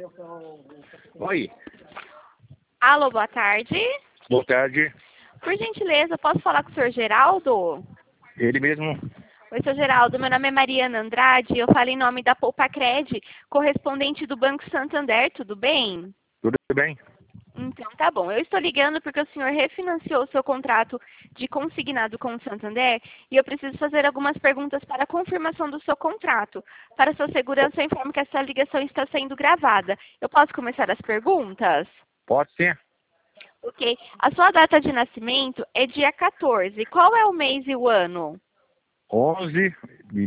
Oi, Alô, boa tarde. boa tarde. Por gentileza, posso falar com o senhor Geraldo? Ele mesmo. Oi, senhor Geraldo. Meu nome é Mariana Andrade. Eu falo em nome da Poupacred, correspondente do Banco Santander. Tudo bem? Tudo bem? Então, tá bom. Eu estou ligando porque o senhor refinanciou o seu contrato de consignado com o Santander e eu preciso fazer algumas perguntas para a confirmação do seu contrato. Para sua segurança, eu informo que essa ligação está sendo gravada. Eu posso começar as perguntas? Pode sim. Ok. A sua data de nascimento é dia 14. Qual é o mês e o ano? 11 de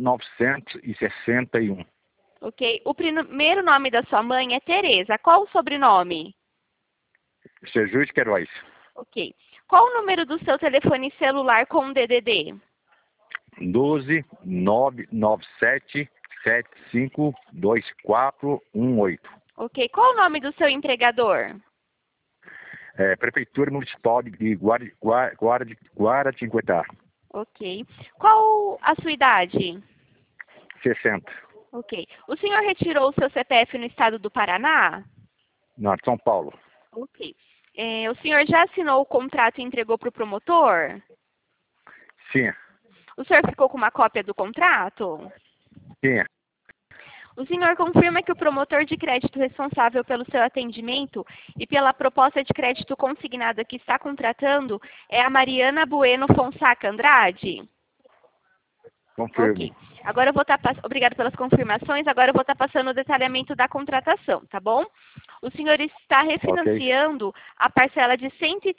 1961. Ok. O primeiro nome da sua mãe é Tereza. Qual o sobrenome? Jesus Queiroz. Ok. Qual o número do seu telefone celular com DDD? 12 997 752418. Ok. Qual o nome do seu empregador? Prefeitura Municipal de Guaratinguetá. Ok. Qual a sua idade? 60. Ok. O senhor retirou o seu CPF no estado do Paraná? Não, de São Paulo. Ok. O senhor já assinou o contrato e entregou para o promotor? Sim. O senhor ficou com uma cópia do contrato? Sim. O senhor confirma que o promotor de crédito responsável pelo seu atendimento e pela proposta de crédito consignada que está contratando é a Mariana Bueno Fonsaca Andrade? Confirmo. Ok. Agora eu vou estar obrigado pelas confirmações. Agora eu vou estar passando o detalhamento da contratação, tá bom? O senhor está refinanciando a parcela de R$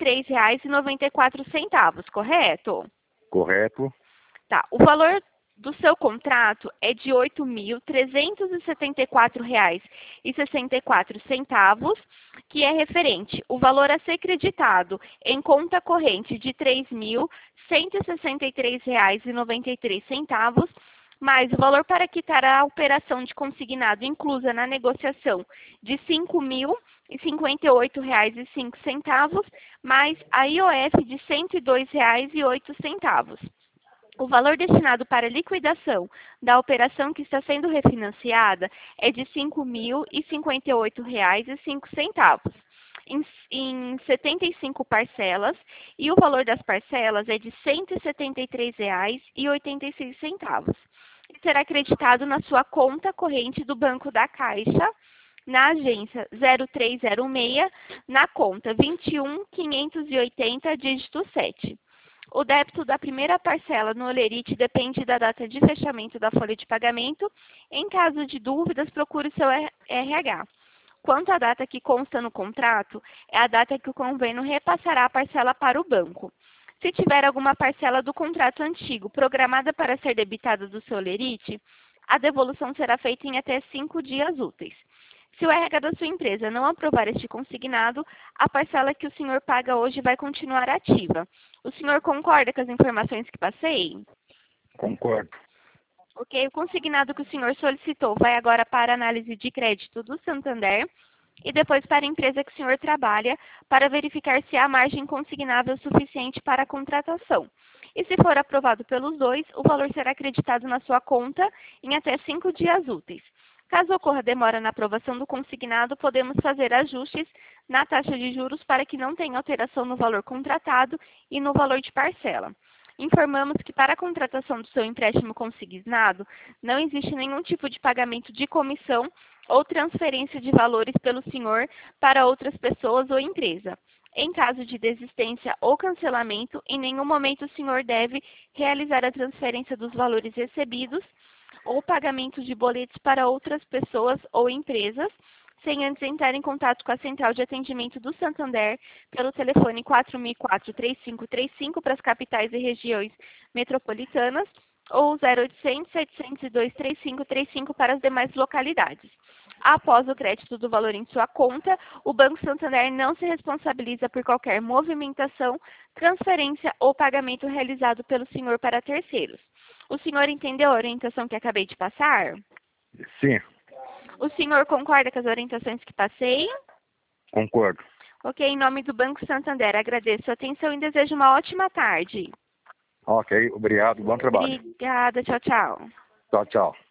103,94, correto? Correto. Tá. O valor do seu contrato é de R$ 8.374,64, que é referente o valor a ser creditado em conta corrente de R$ 3.163,93, mais o valor para quitar a operação de consignado inclusa na negociação de R$ 5.058,05, mais a IOF de R$ 102,08. O valor destinado para liquidação da operação que está sendo refinanciada é de R$ 5.058,05 em 75 parcelas e o valor das parcelas é de R$ 173,86. E será acreditado na sua conta corrente do Banco da Caixa, na agência 0306, na conta 21.580, dígito 7. O débito da primeira parcela no Olerite depende da data de fechamento da folha de pagamento. Em caso de dúvidas, procure seu RH. Quanto à data que consta no contrato, é a data que o convênio repassará a parcela para o banco. Se tiver alguma parcela do contrato antigo programada para ser debitada do seu Olerite, a devolução será feita em até 5 dias úteis. Se o RH da sua empresa não aprovar este consignado, a parcela que o senhor paga hoje vai continuar ativa. O senhor concorda com as informações que passei? Concordo. Ok, o consignado que o senhor solicitou vai agora para a análise de crédito do Santander e depois para a empresa que o senhor trabalha para verificar se há margem consignável suficiente para a contratação. E se for aprovado pelos dois, o valor será acreditado na sua conta em até 5 dias úteis. Caso ocorra demora na aprovação do consignado, podemos fazer ajustes na taxa de juros para que não tenha alteração no valor contratado e no valor de parcela. Informamos que para a contratação do seu empréstimo consignado, não existe nenhum tipo de pagamento de comissão ou transferência de valores pelo senhor para outras pessoas ou empresa. Em caso de desistência ou cancelamento, em nenhum momento o senhor deve realizar a transferência dos valores recebidos ou pagamento de boletos para outras pessoas ou empresas, sem antes entrar em contato com a Central de Atendimento do Santander pelo telefone 4004-3535 para as capitais e regiões metropolitanas ou 0800-702-3535 para as demais localidades. Após o crédito do valor em sua conta, o Banco Santander não se responsabiliza por qualquer movimentação, transferência ou pagamento realizado pelo senhor para terceiros. O senhor entendeu a orientação que acabei de passar? Sim, O senhor concorda com as orientações que passei? concordo. Ok, em nome do Banco Santander, agradeço a atenção e desejo uma ótima tarde. Ok, obrigado. Bom trabalho. Obrigada, tchau, tchau. Tchau, tchau.